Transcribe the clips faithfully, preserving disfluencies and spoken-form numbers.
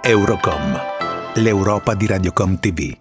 Eurocom, l'Europa di Radiocom T V.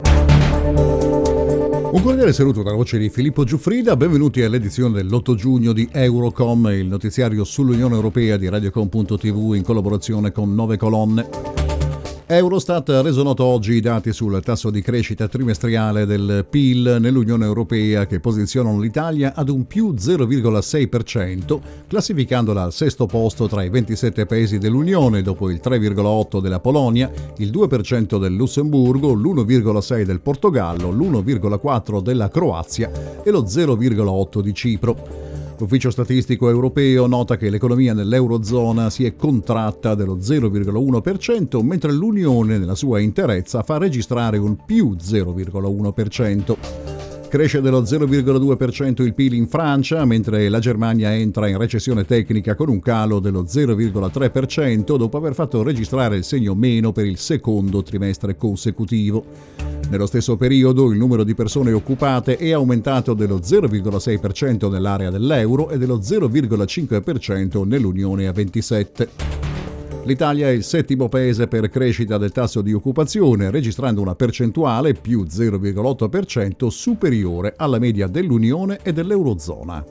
Un cordiale saluto dalla voce di Filippo Giuffrida, benvenuti all'edizione dell'otto giugno di Eurocom, il notiziario sull'Unione Europea di Radiocom punto T V in collaborazione con Nove Colonne. Eurostat ha reso noto oggi i dati sul tasso di crescita trimestriale del P I L nell'Unione Europea che posizionano l'Italia ad un più zero virgola sei per cento, classificandola al sesto posto tra i ventisette paesi dell'Unione dopo il tre virgola otto della Polonia, il due per cento del Lussemburgo, l'uno virgola sei del Portogallo, l'uno virgola quattro della Croazia e lo zero virgola otto di Cipro. L'Ufficio Statistico Europeo nota che l'economia nell'Eurozona si è contratta dello zero virgola uno per cento, mentre l'Unione nella sua interezza fa registrare un più zero virgola uno per cento. Cresce dello zero virgola due per cento il P I L in Francia, mentre la Germania entra in recessione tecnica con un calo dello zero virgola tre per cento dopo aver fatto registrare il segno meno per il secondo trimestre consecutivo. Nello stesso periodo il numero di persone occupate è aumentato dello zero virgola sei per cento nell'area dell'euro e dello zero virgola cinque per cento nell'Unione a ventisette. L'Italia è il settimo paese per crescita del tasso di occupazione, registrando una percentuale più zero virgola otto per cento superiore alla media dell'Unione e dell'Eurozona.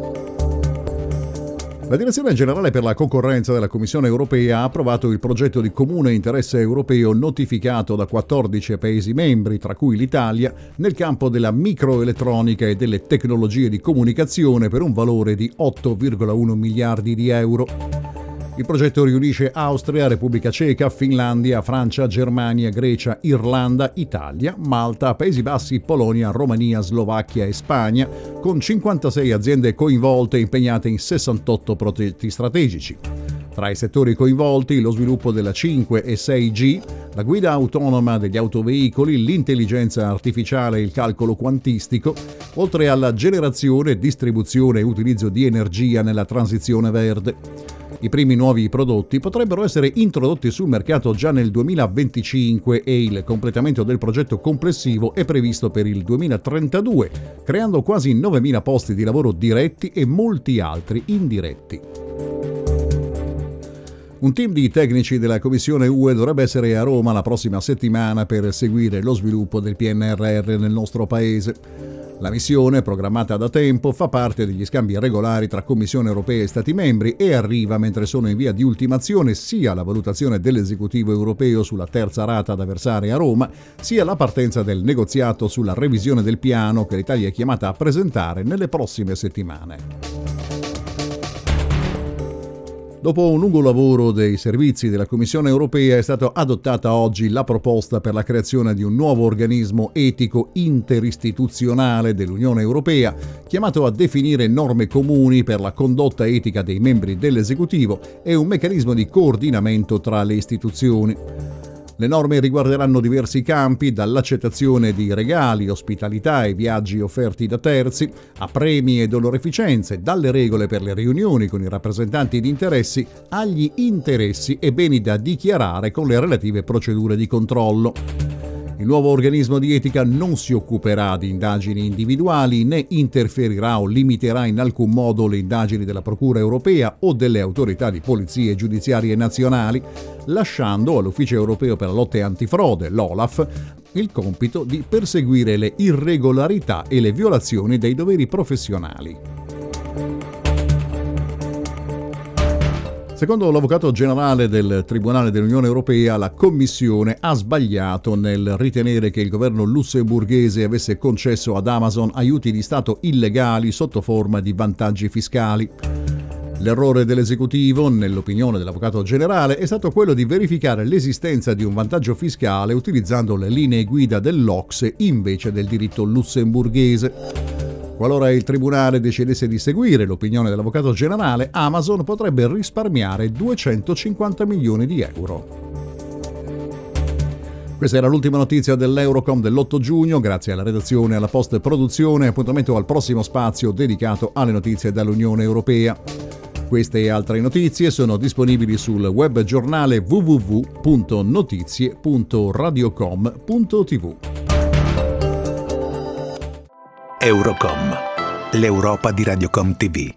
La Direzione Generale per la Concorrenza della Commissione Europea ha approvato il progetto di comune interesse europeo notificato da quattordici Paesi membri, tra cui l'Italia, nel campo della microelettronica e delle tecnologie di comunicazione per un valore di otto virgola uno miliardi di euro. Il progetto riunisce Austria, Repubblica Ceca, Finlandia, Francia, Germania, Grecia, Irlanda, Italia, Malta, Paesi Bassi, Polonia, Romania, Slovacchia e Spagna, con cinquantasei aziende coinvolte impegnate in sessantotto progetti strategici. Tra i settori coinvolti lo sviluppo della cinque e sei G, la guida autonoma degli autoveicoli, l'intelligenza artificiale e il calcolo quantistico, oltre alla generazione, distribuzione e utilizzo di energia nella transizione verde. I primi nuovi prodotti potrebbero essere introdotti sul mercato già nel duemilaventicinque e il completamento del progetto complessivo è previsto per il duemilatrentadue, creando quasi novemila posti di lavoro diretti e molti altri indiretti. Un team di tecnici della Commissione U E dovrebbe essere a Roma la prossima settimana per seguire lo sviluppo del P N R R nel nostro paese. La missione, programmata da tempo, fa parte degli scambi regolari tra Commissione Europea e Stati membri e arriva mentre sono in via di ultimazione sia la valutazione dell'esecutivo europeo sulla terza rata da versare a Roma, sia la partenza del negoziato sulla revisione del piano che l'Italia è chiamata a presentare nelle prossime settimane. Dopo un lungo lavoro dei servizi della Commissione Europea è stata adottata oggi la proposta per la creazione di un nuovo organismo etico interistituzionale dell'Unione Europea, chiamato a definire norme comuni per la condotta etica dei membri dell'esecutivo e un meccanismo di coordinamento tra le istituzioni. Le norme riguarderanno diversi campi, dall'accettazione di regali, ospitalità e viaggi offerti da terzi, a premi ed onorificenze, dalle regole per le riunioni con i rappresentanti di interessi, agli interessi e beni da dichiarare con le relative procedure di controllo. Il nuovo organismo di etica non si occuperà di indagini individuali né interferirà o limiterà in alcun modo le indagini della Procura europea o delle autorità di polizie giudiziarie nazionali, lasciando all'Ufficio europeo per la lotta antifrode, l'OLAF, il compito di perseguire le irregolarità e le violazioni dei doveri professionali. Secondo l'Avvocato Generale del Tribunale dell'Unione Europea, la Commissione ha sbagliato nel ritenere che il governo lussemburghese avesse concesso ad Amazon aiuti di Stato illegali sotto forma di vantaggi fiscali. L'errore dell'esecutivo, nell'opinione dell'Avvocato Generale, è stato quello di verificare l'esistenza di un vantaggio fiscale utilizzando le linee guida dell'O C S E invece del diritto lussemburghese. Qualora il Tribunale decidesse di seguire l'opinione dell'Avvocato Generale, Amazon potrebbe risparmiare duecentocinquanta milioni di euro. Questa era l'ultima notizia dell'Eurocom dell'otto giugno, grazie alla redazione e alla post-produzione. Appuntamento al prossimo spazio dedicato alle notizie dall'Unione Europea. Queste e altre notizie sono disponibili sul web giornale w w w punto notizie punto radiocom punto t v. Eurocom, l'Europa di Radiocom T V.